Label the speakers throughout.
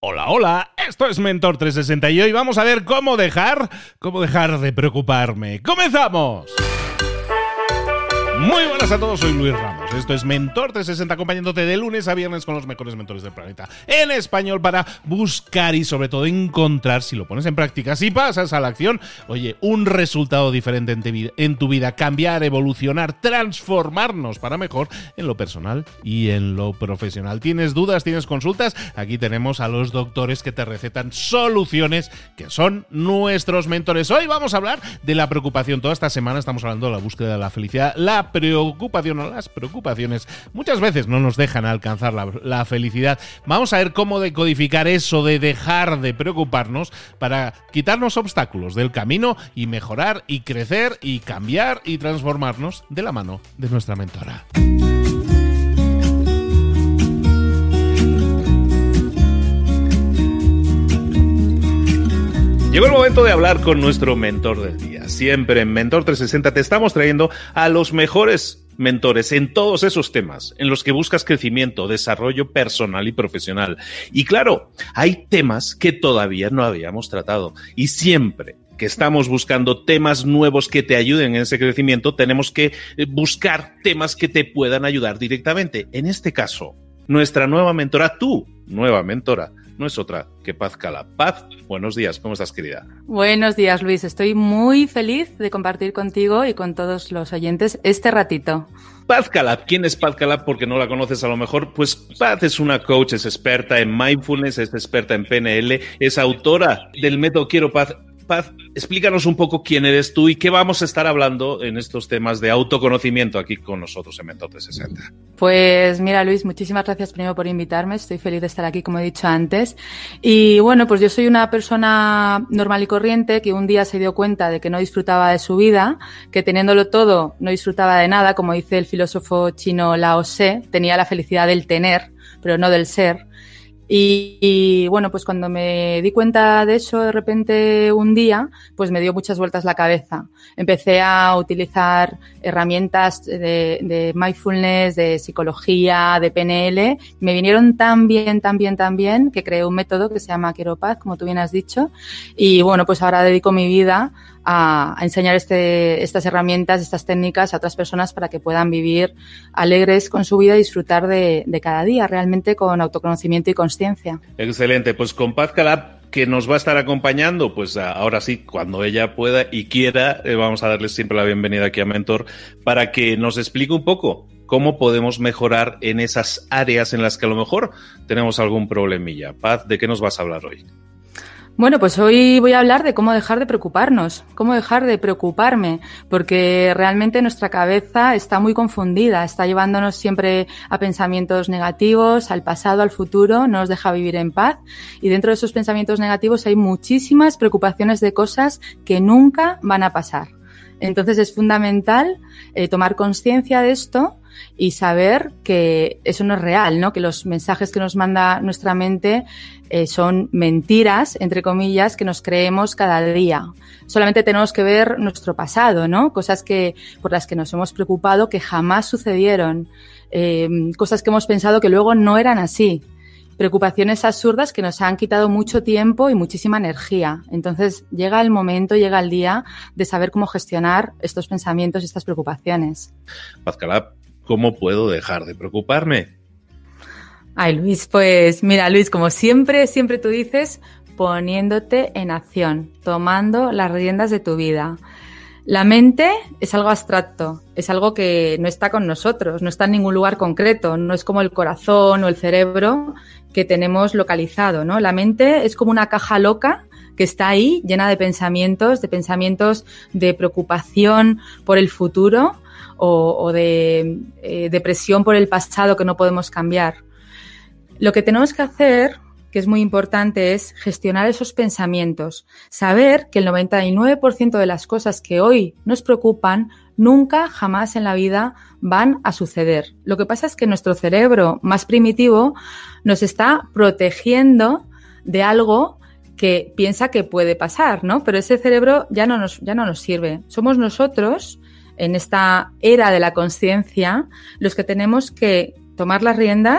Speaker 1: Hola, hola, esto es Mentor 360 y hoy vamos a ver cómo dejar de preocuparme. ¡Comenzamos! Muy buenas a todos, soy Luis Ramos. Esto es Mentor 360, acompañándote de lunes a viernes con los mejores mentores del planeta en español para buscar y sobre todo encontrar, si lo pones en práctica, si pasas a la acción, oye, un resultado diferente en tu vida, cambiar, evolucionar, transformarnos para mejor en lo personal y en lo profesional. ¿Tienes dudas? ¿Tienes consultas? Aquí tenemos a los doctores que te recetan soluciones, que son nuestros mentores. Hoy vamos a hablar de la preocupación. Toda esta semana estamos hablando de la búsqueda de la felicidad, la preocupación o las preocupaciones muchas veces no nos dejan alcanzar la felicidad. Vamos a ver cómo decodificar eso de dejar de preocuparnos para quitarnos obstáculos del camino y mejorar y crecer y cambiar y transformarnos de la mano de nuestra mentora. Llegó el momento de hablar con nuestro mentor del día. Siempre en Mentor 360 te estamos trayendo a los mejores mentores en todos esos temas en los que buscas crecimiento, desarrollo personal y profesional. Y claro, hay temas que todavía no habíamos tratado y siempre que estamos buscando temas nuevos que te ayuden en ese crecimiento, tenemos que buscar temas que te puedan ayudar directamente. En este caso, nuestra nueva mentora, tu nueva mentora, no es otra que Paz Calab. Paz, buenos días, ¿cómo estás, querida?
Speaker 2: Buenos días, Luis. Estoy muy feliz de compartir contigo y con todos los oyentes este ratito.
Speaker 1: Paz Calab, ¿quién es Paz Calab? Porque no la conoces a lo mejor. Pues Paz es una coach, es experta en mindfulness, es experta en PNL, es autora del método Quiero Paz. Paz, explícanos un poco quién eres tú y qué vamos a estar hablando en estos temas de autoconocimiento aquí con nosotros en Mentor 360.
Speaker 2: Pues mira, Luis, muchísimas gracias primero por invitarme. Estoy feliz de estar aquí, como he dicho antes. Y bueno, pues yo soy una persona normal y corriente que un día se dio cuenta de que no disfrutaba de su vida, que teniéndolo todo no disfrutaba de nada, como dice el filósofo chino Lao Tse, tenía la felicidad del tener, pero no del ser. Y bueno, pues cuando me di cuenta de eso de repente un día, pues me dio muchas vueltas la cabeza. Empecé a utilizar herramientas de mindfulness, de psicología, de PNL. Me vinieron tan bien, que creé un método que se llama Quiero Paz, como tú bien has dicho. Y bueno, pues ahora dedico mi vida a enseñar estas herramientas, estas técnicas a otras personas para que puedan vivir alegres con su vida y disfrutar de cada día, realmente con autoconocimiento y consciencia.
Speaker 1: Excelente, pues con Paz Calab, que nos va a estar acompañando, pues ahora sí, cuando ella pueda y quiera, vamos a darle siempre la bienvenida aquí a Mentor para que nos explique un poco cómo podemos mejorar en esas áreas en las que a lo mejor tenemos algún problemilla. Paz, ¿de qué nos vas a hablar hoy?
Speaker 2: Bueno, pues hoy voy a hablar de cómo dejar de preocuparnos, cómo dejar de preocuparme, porque realmente nuestra cabeza está muy confundida, está llevándonos siempre a pensamientos negativos, al pasado, al futuro, no nos deja vivir en paz y dentro de esos pensamientos negativos hay muchísimas preocupaciones de cosas que nunca van a pasar. Entonces es fundamental tomar conciencia de esto y saber que eso no es real, ¿no? Que los mensajes que nos manda nuestra mente son mentiras, entre comillas, que nos creemos cada día. Solamente tenemos que ver nuestro pasado, ¿no? Cosas por las que nos hemos preocupado que jamás sucedieron, cosas que hemos pensado que luego no eran así. Preocupaciones absurdas que nos han quitado mucho tiempo y muchísima energía. Entonces llega el momento, llega el día de saber cómo gestionar estos pensamientos y estas preocupaciones.
Speaker 1: Paz Calab, ¿cómo puedo dejar de preocuparme?
Speaker 2: Ay, Luis, pues mira, Luis, como siempre tú dices, poniéndote en acción, tomando las riendas de tu vida. La mente es algo abstracto, es algo que no está con nosotros, no está en ningún lugar concreto, no es como el corazón o el cerebro que tenemos localizado, ¿no? La mente es como una caja loca que está ahí llena de pensamientos de preocupación por el futuro o de depresión por el pasado que no podemos cambiar. Lo que tenemos que hacer, que es muy importante, es gestionar esos pensamientos. Saber que el 99% de las cosas que hoy nos preocupan nunca, jamás en la vida van a suceder. Lo que pasa es que nuestro cerebro más primitivo nos está protegiendo de algo que piensa que puede pasar, ¿no? Pero ese cerebro ya no nos sirve. Somos nosotros, en esta era de la consciencia, los que tenemos que tomar las riendas,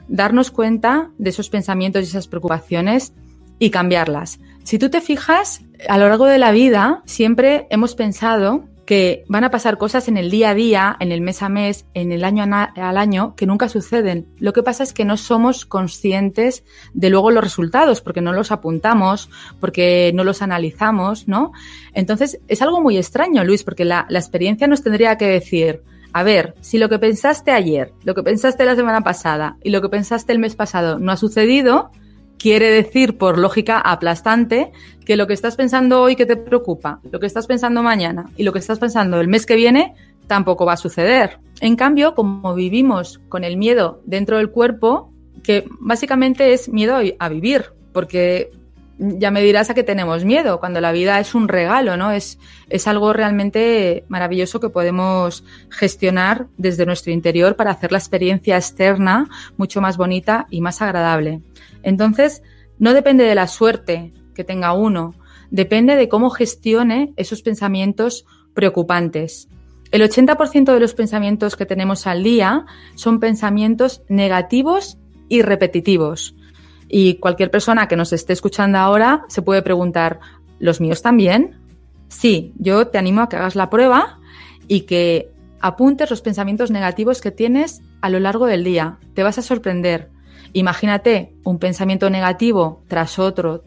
Speaker 2: darnos cuenta de esos pensamientos y esas preocupaciones y cambiarlas. Si tú te fijas, a lo largo de la vida siempre hemos pensado que van a pasar cosas en el día a día, en el mes a mes, en el año al año, que nunca suceden. Lo que pasa es que no somos conscientes de luego los resultados, porque no los apuntamos, porque no los analizamos, ¿no? Entonces, es algo muy extraño, Luis, porque la experiencia nos tendría que decir, a ver, si lo que pensaste ayer, lo que pensaste la semana pasada y lo que pensaste el mes pasado no ha sucedido, quiere decir, por lógica aplastante, que lo que estás pensando hoy que te preocupa, lo que estás pensando mañana y lo que estás pensando el mes que viene tampoco va a suceder. En cambio, como vivimos con el miedo dentro del cuerpo, que básicamente es miedo a vivir, porque ya me dirás a qué tenemos miedo, cuando la vida es un regalo, ¿no? Es algo realmente maravilloso que podemos gestionar desde nuestro interior para hacer la experiencia externa mucho más bonita y más agradable. Entonces, no depende de la suerte que tenga uno, depende de cómo gestione esos pensamientos preocupantes. El 80% de los pensamientos que tenemos al día son pensamientos negativos y repetitivos. Y cualquier persona que nos esté escuchando ahora se puede preguntar, ¿los míos también? Sí, yo te animo a que hagas la prueba y que apuntes los pensamientos negativos que tienes a lo largo del día. Te vas a sorprender. Imagínate un pensamiento negativo tras otro,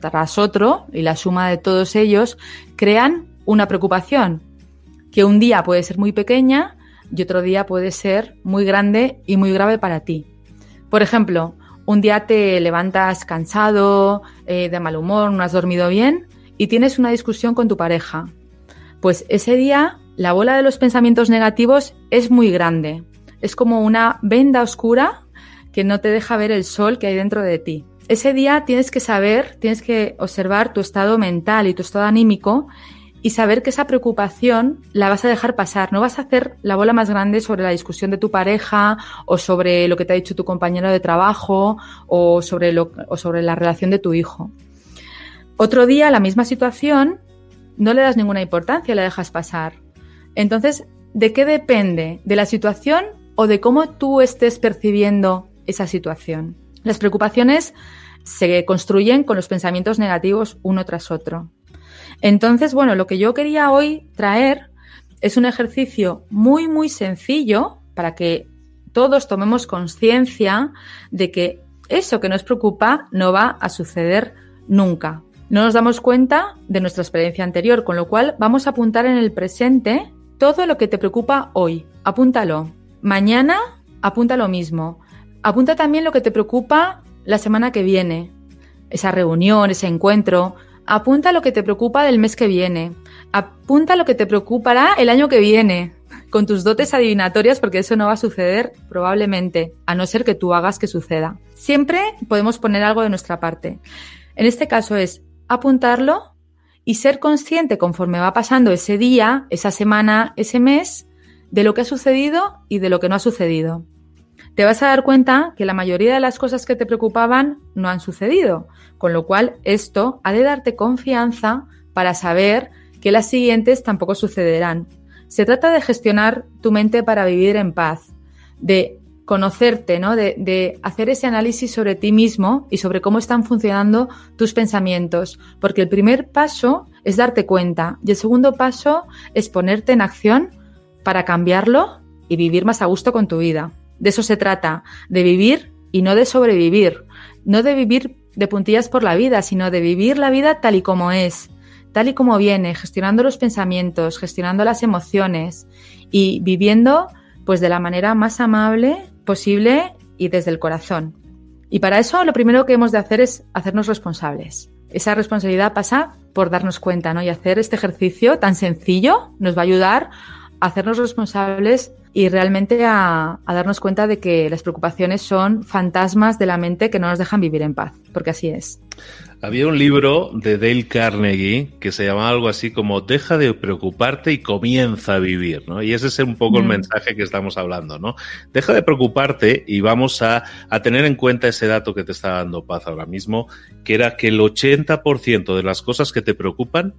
Speaker 2: y la suma de todos ellos crean una preocupación que un día puede ser muy pequeña y otro día puede ser muy grande y muy grave para ti. Por ejemplo, un día te levantas cansado, de mal humor, no has dormido bien y tienes una discusión con tu pareja. Pues ese día la bola de los pensamientos negativos es muy grande. Es como una venda oscura que no te deja ver el sol que hay dentro de ti. Ese día tienes que observar tu estado mental y tu estado anímico y saber que esa preocupación la vas a dejar pasar. No vas a hacer la bola más grande sobre la discusión de tu pareja o sobre lo que te ha dicho tu compañero de trabajo o sobre la relación de tu hijo. Otro día, la misma situación, no le das ninguna importancia, la dejas pasar. Entonces, ¿de qué depende? ¿De la situación o de cómo tú estés percibiendo esa situación? Las preocupaciones se construyen con los pensamientos negativos uno tras otro. Entonces, bueno, lo que yo quería hoy traer es un ejercicio muy, muy sencillo para que todos tomemos conciencia de que eso que nos preocupa no va a suceder nunca. No nos damos cuenta de nuestra experiencia anterior, con lo cual vamos a apuntar en el presente todo lo que te preocupa hoy. Apúntalo. Mañana apunta lo mismo. Apunta también lo que te preocupa la semana que viene, esa reunión, ese encuentro. Apunta lo que te preocupa del mes que viene. Apunta lo que te preocupará el año que viene, con tus dotes adivinatorias, porque eso no va a suceder probablemente, a no ser que tú hagas que suceda. Siempre podemos poner algo de nuestra parte. En este caso es apuntarlo y ser consciente conforme va pasando ese día, esa semana, ese mes, de lo que ha sucedido y de lo que no ha sucedido. Te vas a dar cuenta que la mayoría de las cosas que te preocupaban no han sucedido, con lo cual esto ha de darte confianza para saber que las siguientes tampoco sucederán. Se trata de gestionar tu mente para vivir en paz, de conocerte, ¿no? De hacer ese análisis sobre ti mismo y sobre cómo están funcionando tus pensamientos, porque el primer paso es darte cuenta y el segundo paso es ponerte en acción para cambiarlo y vivir más a gusto con tu vida. De eso se trata, de vivir y no de sobrevivir, no de vivir de puntillas por la vida, sino de vivir la vida tal y como es, tal y como viene, gestionando los pensamientos, gestionando las emociones y viviendo pues de la manera más amable posible y desde el corazón. Y para eso lo primero que hemos de hacer es hacernos responsables. Esa responsabilidad pasa por darnos cuenta, ¿no? Y hacer este ejercicio tan sencillo nos va a ayudar a hacernos responsables y realmente a darnos cuenta de que las preocupaciones son fantasmas de la mente que no nos dejan vivir en paz, porque así es.
Speaker 3: Había un libro de Dale Carnegie que se llamaba algo así como Deja de preocuparte y comienza a vivir, ¿no? Y ese es un poco el mensaje que estamos hablando, ¿no? Deja de preocuparte y vamos a tener en cuenta ese dato que te está dando Paz ahora mismo, que era que el 80% de las cosas que te preocupan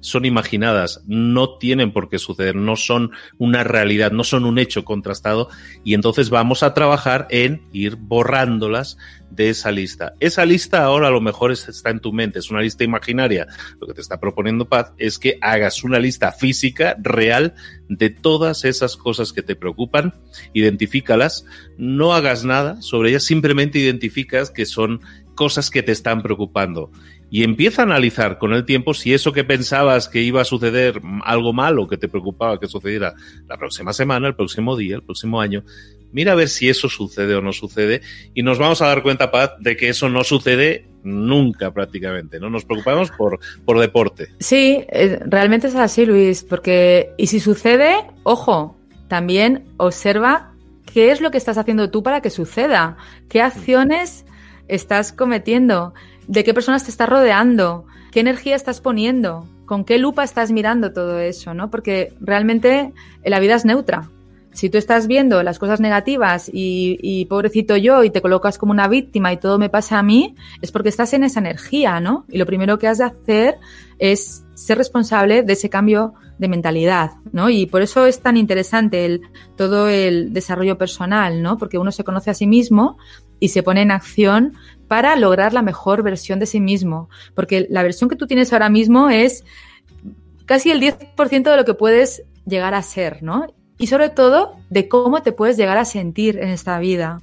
Speaker 3: son imaginadas, no tienen por qué suceder, no son una realidad, no son un hecho contrastado, y entonces vamos a trabajar en ir borrándolas de esa lista. Esa lista ahora a lo mejor está en tu mente, es una lista imaginaria. Lo que te está proponiendo Paz es que hagas una lista física, real, de todas esas cosas que te preocupan, identifícalas, no hagas nada sobre ellas, simplemente identificas que son cosas que te están preocupando. Y empieza a analizar con el tiempo si eso que pensabas que iba a suceder, algo malo que te preocupaba que sucediera la próxima semana, el próximo día, el próximo año, mira a ver si eso sucede o no sucede, y nos vamos a dar cuenta, Paz, de que eso no sucede nunca prácticamente, ¿no? Nos preocupamos por deporte.
Speaker 2: Sí, realmente es así, Luis, porque y si sucede, ojo, también observa qué es lo que estás haciendo tú para que suceda, qué acciones estás cometiendo, de qué personas te estás rodeando, qué energía estás poniendo, con qué lupa estás mirando todo eso, ¿no? Porque realmente la vida es neutra. Si tú estás viendo las cosas negativas y pobrecito yo, y te colocas como una víctima y todo me pasa a mí, es porque estás en esa energía, ¿no? Y lo primero que has de hacer es ser responsable de ese cambio de mentalidad, ¿no? Y por eso es tan interesante todo el desarrollo personal, ¿no? Porque uno se conoce a sí mismo y se pone en acción para lograr la mejor versión de sí mismo. Porque la versión que tú tienes ahora mismo es casi el 10% de lo que puedes llegar a ser, ¿no? Y sobre todo de cómo te puedes llegar a sentir en esta vida.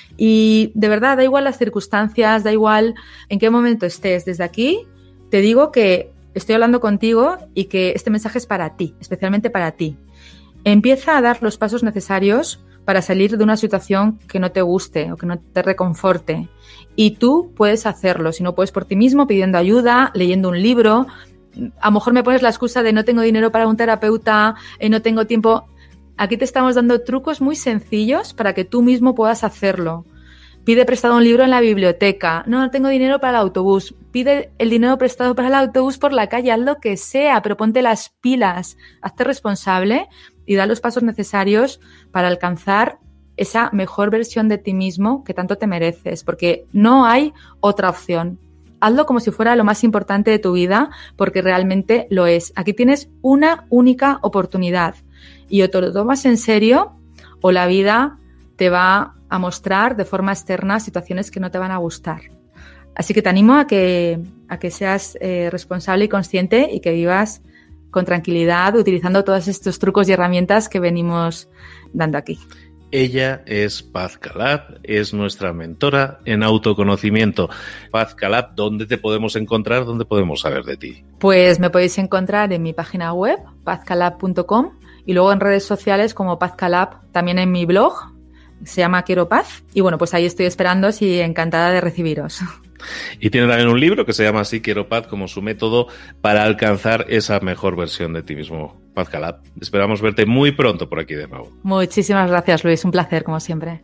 Speaker 2: Y de verdad, da igual las circunstancias, da igual en qué momento estés. Desde aquí te digo que estoy hablando contigo y que este mensaje es para ti, especialmente para ti. Empieza a dar los pasos necesarios para salir de una situación que no te guste o que no te reconforte. Y tú puedes hacerlo, si no puedes por ti mismo, pidiendo ayuda, leyendo un libro. A lo mejor me pones la excusa de no tengo dinero para un terapeuta, no tengo tiempo. Aquí te estamos dando trucos muy sencillos para que tú mismo puedas hacerlo. Pide prestado un libro en la biblioteca. No tengo dinero para el autobús. Pide el dinero prestado para el autobús por la calle. Haz lo que sea, pero ponte las pilas. Hazte responsable y da los pasos necesarios para alcanzar esa mejor versión de ti mismo que tanto te mereces, porque no hay otra opción. Hazlo como si fuera lo más importante de tu vida, porque realmente lo es. Aquí tienes una única oportunidad y o te lo tomas en serio o la vida te va a mostrar de forma externa situaciones que no te van a gustar. Así que te animo a que seas responsable y consciente y que vivas con tranquilidad utilizando todos estos trucos y herramientas que venimos dando aquí.
Speaker 3: Ella es Paz Calab, es nuestra mentora en autoconocimiento. Paz Calab, ¿dónde te podemos encontrar? ¿Dónde podemos saber de ti?
Speaker 2: Pues me podéis encontrar en mi página web, pazcalab.com, y luego en redes sociales como Paz Calab, también en mi blog, se llama Quiero Paz. Y bueno, pues ahí estoy esperándoos y encantada de recibiros.
Speaker 3: Y tiene también un libro que se llama así, Quiero Paz, como su método para alcanzar esa mejor versión de ti mismo. Paz Calab, esperamos verte muy pronto por aquí de nuevo.
Speaker 2: Muchísimas gracias, Luis. Un placer, como siempre.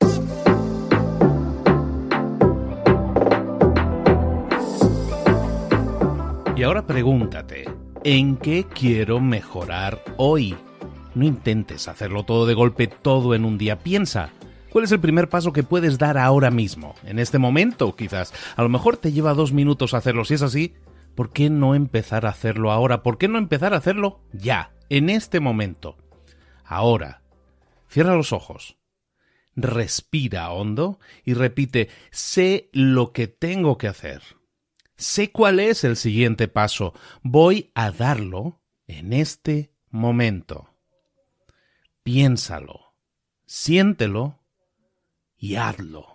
Speaker 1: Y ahora pregúntate, ¿en qué quiero mejorar hoy? No intentes hacerlo todo de golpe, todo en un día. Piensa, ¿cuál es el primer paso que puedes dar ahora mismo? En este momento, quizás. A lo mejor te lleva 2 minutos hacerlo. Si es así, ¿por qué no empezar a hacerlo ahora? ¿Por qué no empezar a hacerlo ya, en este momento? Ahora, cierra los ojos, respira hondo y repite, sé lo que tengo que hacer. Sé cuál es el siguiente paso. Voy a darlo en este momento. Piénsalo, siéntelo y hazlo.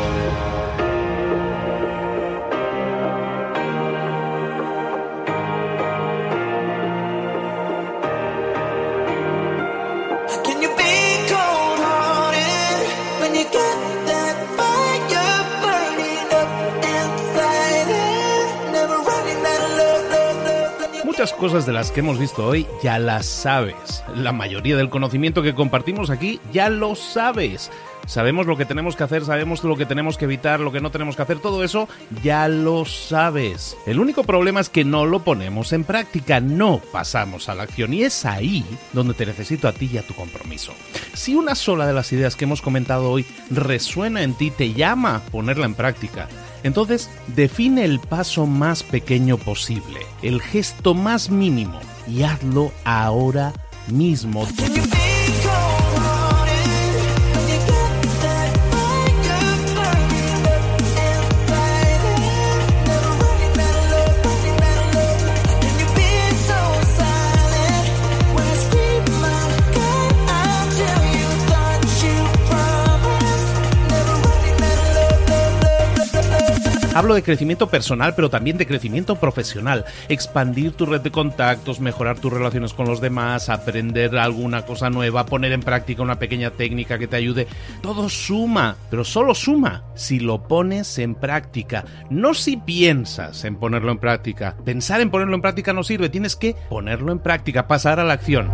Speaker 1: Muchas cosas de las que hemos visto hoy ya las sabes. La mayoría del conocimiento que compartimos aquí ya lo sabes. Sabemos lo que tenemos que hacer, sabemos lo que tenemos que evitar, lo que no tenemos que hacer, todo eso ya lo sabes. El único problema es que no lo ponemos en práctica, no pasamos a la acción, y es ahí donde te necesito a ti y a tu compromiso. Si una sola de las ideas que hemos comentado hoy resuena en ti, te llama a ponerla en práctica, entonces define el paso más pequeño posible, el gesto más mínimo y hazlo ahora mismo. Hablo de crecimiento personal, pero también de crecimiento profesional. Expandir tu red de contactos, mejorar tus relaciones con los demás, aprender alguna cosa nueva, poner en práctica una pequeña técnica que te ayude. Todo suma, pero solo suma si lo pones en práctica. No si piensas en ponerlo en práctica. Pensar en ponerlo en práctica no sirve, tienes que ponerlo en práctica, pasar a la acción.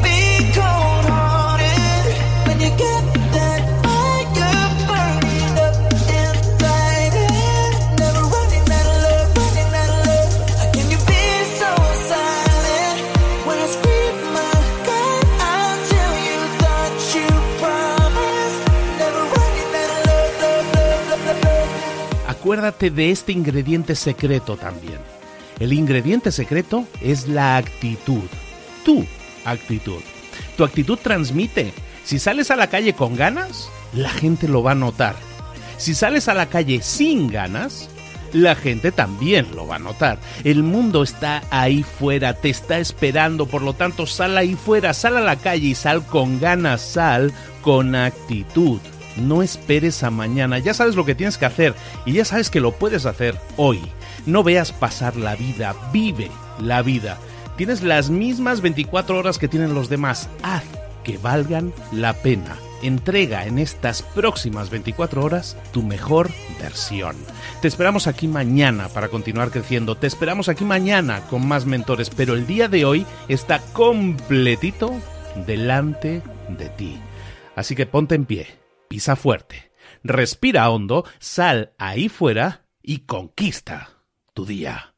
Speaker 1: Acuérdate de este ingrediente secreto también. El ingrediente secreto es la actitud. Tu actitud. Tu actitud transmite. Si sales a la calle con ganas, la gente lo va a notar. Si sales a la calle sin ganas, la gente también lo va a notar. El mundo está ahí fuera, te está esperando, por lo tanto sal ahí fuera, sal a la calle y sal con ganas, sal con actitud. No esperes a mañana, ya sabes lo que tienes que hacer y ya sabes que lo puedes hacer hoy. No veas pasar la vida, vive la vida. Tienes las mismas 24 horas que tienen los demás, haz que valgan la pena. Entrega en estas próximas 24 horas tu mejor versión. Te esperamos aquí mañana para continuar creciendo, te esperamos aquí mañana con más mentores, pero el día de hoy está completito delante de ti. Así que ponte en pie. Pisa fuerte, respira hondo, sal ahí fuera y conquista tu día.